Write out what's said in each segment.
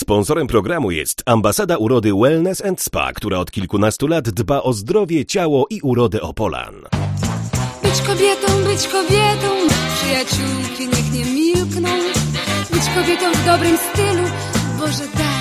Sponsorem programu jest Ambasada Urody Wellness & Spa, która od kilkunastu lat dba o zdrowie, ciało i urodę Opolan. Być kobietą, przyjaciółki niech nie milkną. Być kobietą w dobrym stylu, Boże daj.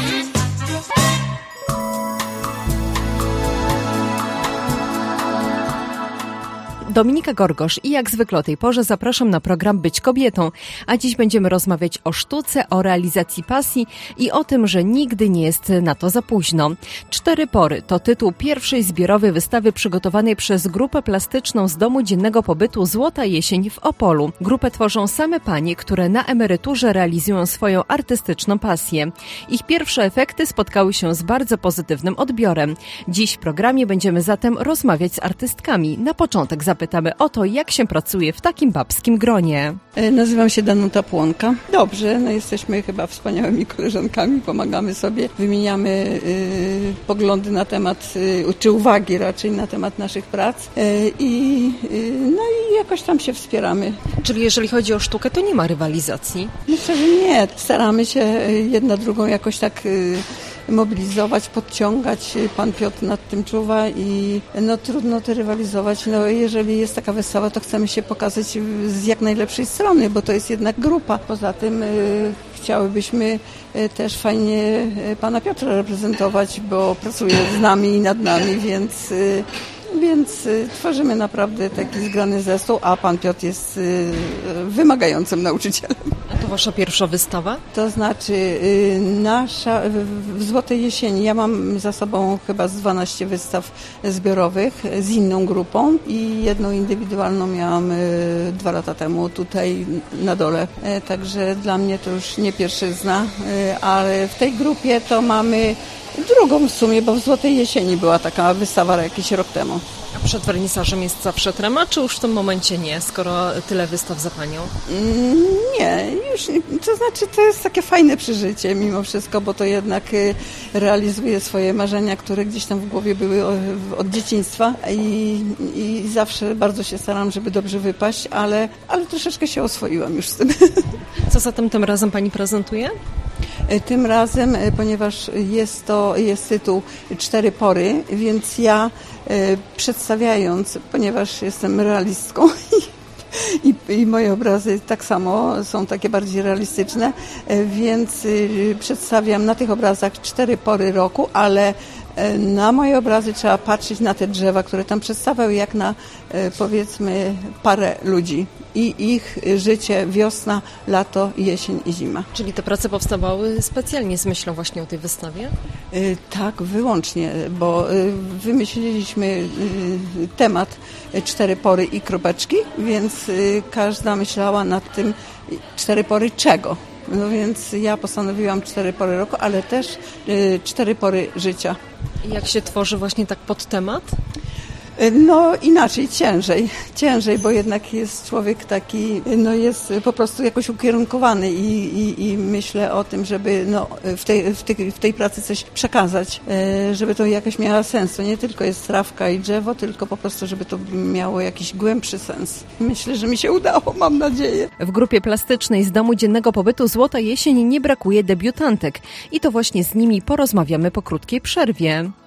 Dominika Gorgosz i jak zwykle o tej porze zapraszam na program Być kobietą, a dziś będziemy rozmawiać o sztuce, o realizacji pasji i o tym, że nigdy nie jest na to za późno. 4 pory to tytuł pierwszej zbiorowej wystawy przygotowanej przez grupę plastyczną z Domu Dziennego Pobytu Złota Jesień w Opolu. Grupę tworzą same panie, które na emeryturze realizują swoją artystyczną pasję. Ich pierwsze efekty spotkały się z bardzo pozytywnym odbiorem. Dziś w programie będziemy zatem rozmawiać z artystkami. Na początek zapytamy o to, jak się pracuje w takim babskim gronie. Nazywam się Danuta Płonka. Dobrze, jesteśmy chyba wspaniałymi koleżankami, pomagamy sobie, wymieniamy poglądy na temat, czy uwagi raczej na temat naszych prac i jakoś tam się wspieramy. Czyli jeżeli chodzi o sztukę, to nie ma rywalizacji? Myślę, że nie. Staramy się jedna drugą jakoś tak mobilizować, podciągać. Pan Piotr nad tym czuwa i trudno to rywalizować. Jeżeli jest taka wystawa, to chcemy się pokazać z jak najlepszej strony, bo to jest jednak grupa. Poza tym chciałybyśmy też fajnie pana Piotra reprezentować, bo pracuje z nami i nad nami, więc tworzymy naprawdę taki zgrany zespół, a pan Piotr jest wymagającym nauczycielem. A to wasza pierwsza wystawa? To znaczy nasza w Złotej Jesieni. Ja mam za sobą chyba z 12 wystaw zbiorowych z inną grupą i jedną indywidualną miałam 2 lata temu tutaj na dole. Także dla mnie to już nie pierwszyzna, ale w tej grupie to mamy drugą w sumie, bo w Złotej Jesieni była taka wystawa jakiś rok temu. A przed wernisażem jest zawsze trema, czy już w tym momencie nie, skoro tyle wystaw za panią? Nie, już nie. To znaczy to jest takie fajne przeżycie mimo wszystko, bo to jednak realizuje swoje marzenia, które gdzieś tam w głowie były od dzieciństwa i zawsze bardzo się staram, żeby dobrze wypaść, ale troszeczkę się oswoiłam już z tym. Co zatem tym razem pani prezentuje? Tym razem, ponieważ jest tytuł 4 pory, więc ja przedstawiając, ponieważ jestem realistką i moje obrazy tak samo są takie bardziej realistyczne, więc przedstawiam na tych obrazach 4 pory roku, ale na moje obrazy trzeba patrzeć na te drzewa, które tam przedstawiają, jak na powiedzmy parę ludzi i ich życie, wiosna, lato, jesień i zima. Czyli te prace powstawały specjalnie z myślą właśnie o tej wystawie? Tak, wyłącznie, bo wymyśliliśmy temat 4 pory i kropeczki, więc każda myślała nad tym 4 pory czego. No więc ja postanowiłam 4 pory roku, ale też 4 pory życia. I jak się tworzy właśnie tak pod temat? Inaczej, ciężej, bo jednak jest człowiek taki, jest po prostu jakoś ukierunkowany i myślę o tym, żeby w tej pracy coś przekazać, żeby to jakoś miało sens. To nie tylko jest trawka i drzewo, tylko po prostu, żeby to miało jakiś głębszy sens. Myślę, że mi się udało, mam nadzieję. W grupie plastycznej z Domu Dziennego Pobytu Złota Jesień nie brakuje debiutantek i to właśnie z nimi porozmawiamy po krótkiej przerwie.